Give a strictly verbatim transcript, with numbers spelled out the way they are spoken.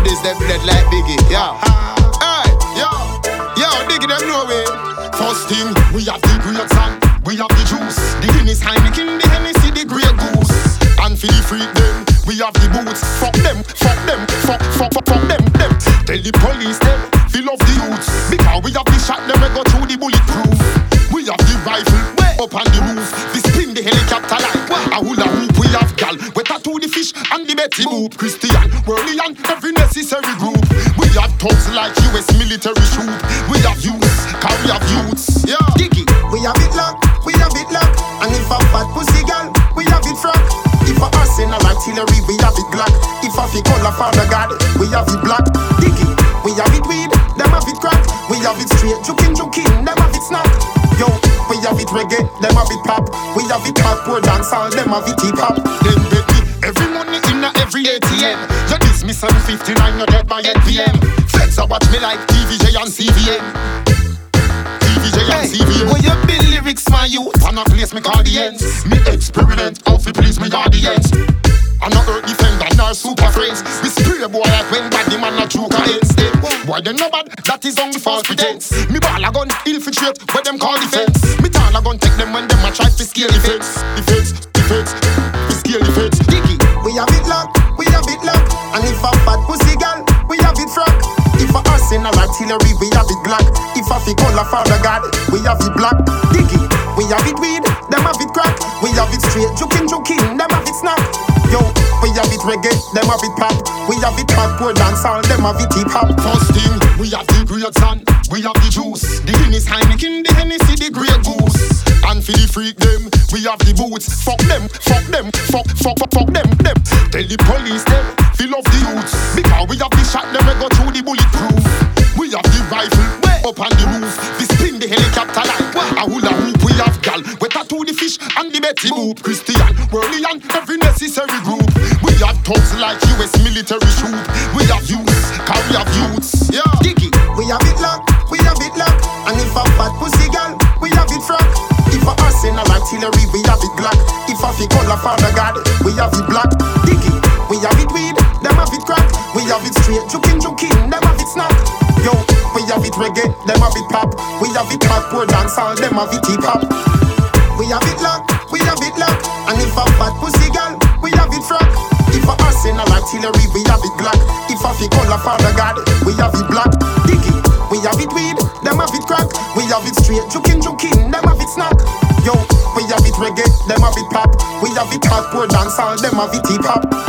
this them dead like Biggie, yeah. Hey, yo, yo, Biggie them know way. First thing, we have the grapes and we have the juice. The Guinness, Heineken, the Hennessy, the Grey Goose. And for the freak them, we have the boots. Fuck them, fuck them, fuck, fuck, fuck, fuck them, them. Tell the police them, fill off the youths. Because we have the shot them, we go through the bulletproof. We have the rifle, up on the roof. We spin the helicopter like a hula hoop. We have gal, we tattoo the fish and the Betty Boop. Christian, Worley and every necessary group. We have thugs like U S military troop. We have youths, cause we have youths. Yeah, Diggy. We have it locked, we have it locked. And if a fat pussy gal, we have it frack. If a arsenal artillery, we have it Glock. If a fi call a father God, we have it black. Diggy. We have it weed, them have it crack. We have it straight, juking, juking, them have it snack. Yo, we have it reggae, them have it pop. We have it hardcore dancehall, them have it hip hop. Then baby, every money in a every A T M. You dismiss on fifty-nine, you're dead by eight P M. Feds are watch me like T V J and C V M. T V J and C V M. When you build lyrics, my youth, and a place me call the ends. Me experiment, how fi please me audience. I'm not hurt defender, nor super friends. We spray boy like when bad the man not true ends. Why they know bad? That is only false pretense. Me ball a gun infiltrate where them call defense. Me tall a gun take them when them a try to scale the fence. The fence, the fence, we scale the fence. Diggy. We have it locked, we have it locked. And if a fat pussy gal, we have it frack. If a arsenal artillery, we have it Glock. If a fi call a father God, we have it black. Diggy. We have it weed, them have it crack. We have it straight, juking, juking, them have it snack. Yo, we have it reggae, them have it pop. We have it hardcore dancehall, them have it hip hop. First thing, we have the grapes and we have the juice. The Guinness, Heineken, the Hennessy, the Grey Goose. And for the freak them, we have the boots. Fuck them, fuck them, fuck, fuck, fuck, fuck them, them. Tell the police them, fill off the youths. Because we have the shot them, we go through the bulletproof. We have the rifle, up on the roof. We spin the helicopter like a hula hoop. We have gal, we tattoo the fish and the Betty Boop. Christian, Worley and every necessary group. We have thugs like U S military troop. We have youths, cause we have youths. Yeah, Diggy. We have it locked, we have it locked. And if a fat pussy gal, we have it frack. If a arsenal artillery, we have it Glock. If a fi call a father God, we have it black. Diggy. We have it weed, them have it crack. We have it straight, juking, juking, them have it snack. Yo, we have it reggae, them have it pop. We have it hardcore dancehall, them have it hip hop. We have it locked, we have it locked. And if a fat pussy gal, we have it frack. If a arsenal artillery, we have it Glock. If a fi call a father God, we have it black. Diggy. We have it weed, them have it crack. We have it straight, juking, juking, them have it snack. Yo, we have it reggae, them have it pop. We have it hardcore dancehall, them have it hip hop.